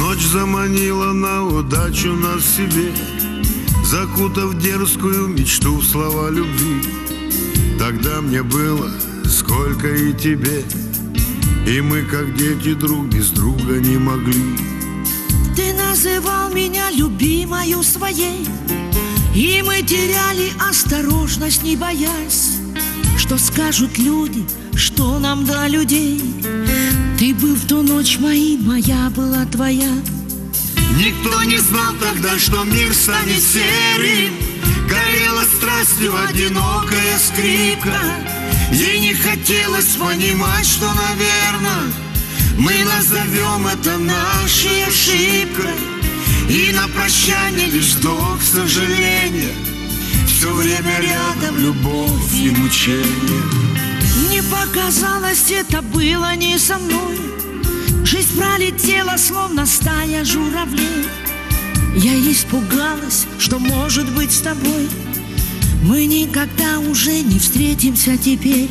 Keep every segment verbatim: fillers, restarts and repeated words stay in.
Ночь заманила на удачу нас себе, закутав дерзкую мечту в слова любви. Тогда мне было сколько и тебе, и мы, как дети, друг без друга не могли. Ты называл меня любимою своей, и мы теряли осторожность, не боясь, что скажут люди, что нам до людей. Ты был в ту ночь моим, моя была твоя. Никто не знал тогда, что мир станет серым. Горела страстью одинокая скрипка. Ей не хотелось понимать, что, наверное, мы назовем это нашей ошибкой. И на прощание лишь вздох сожаления. Все время рядом любовь и мучение. Мне показалось, это было не со мной. Жизнь пролетела, словно стая журавлей. Я испугалась, что может быть с тобой мы никогда уже не встретимся теперь.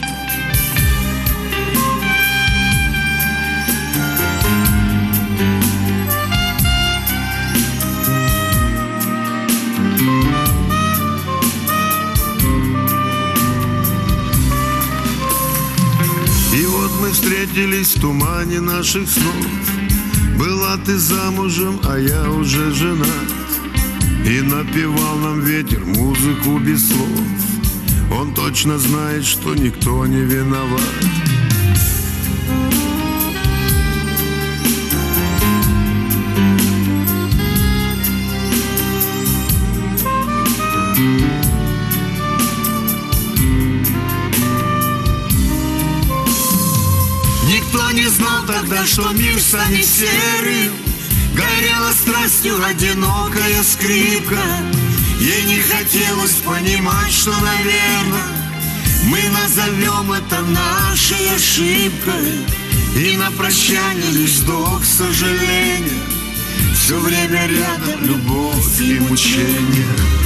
И вот мы встретились в тумане наших снов. Была ты замужем, а я уже женат. И напевал нам ветер музыку без слов. Он точно знает, что никто не виноват. Никто не знал тогда, что мир станет серым. Горела страстью одинокая скрипка. Ей не хотелось понимать, что, наверное, мы назовем это нашей ошибкой. И на прощание лишь вздох сожаления. Все время рядом любовь и мучение.